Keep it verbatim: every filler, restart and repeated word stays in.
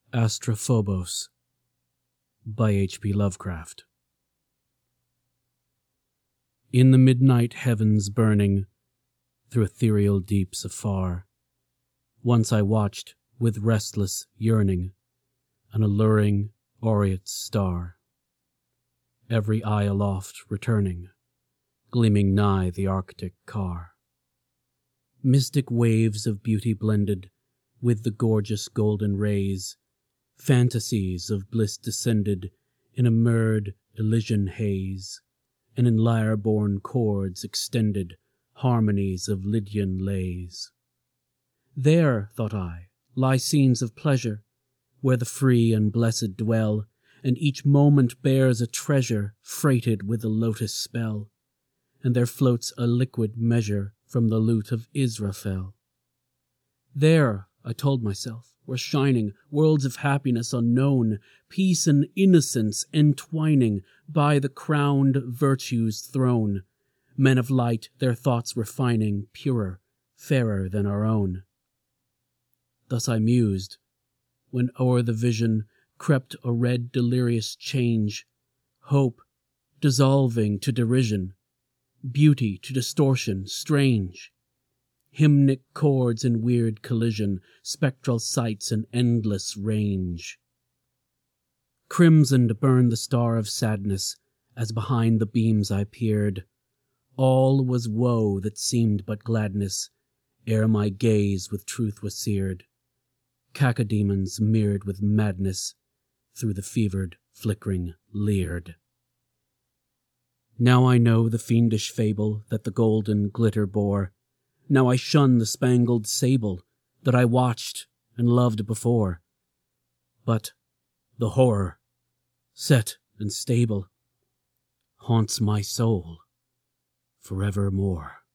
Astrophobos by H P Lovecraft. In the midnight heavens burning, through ethereal deeps afar, once I watched with restless yearning an alluring aureate star, every eye aloft returning, gleaming nigh the Arctic car. Mystic waves of beauty blended with the gorgeous golden rays, fantasies of bliss descended in a mirrored Elysian haze, and in lyre-born chords extended harmonies of Lydian lays. There, thought I, lie scenes of pleasure, where the free and blessed dwell, and each moment bears a treasure freighted with a lotus spell, and there floats a liquid measure from the lute of Israfel. There, I told myself, were shining worlds of happiness unknown, peace and innocence entwining by the crowned virtue's throne, men of light their thoughts refining, purer, fairer than our own. Thus I mused, when o'er the vision crept a red delirious change, hope dissolving to derision, beauty to distortion strange, hymnic chords in weird collision, spectral sights in endless range. Crimsoned burned the star of sadness, as behind the beams I peered. All was woe that seemed but gladness, ere my gaze with truth was seared. Cacodemons mirrored with madness through the fevered, flickering leered. Now I know the fiendish fable that the golden glitter bore. Now I shun the spangled sable that I watched and loved before. But the horror, set and stable, haunts my soul forevermore.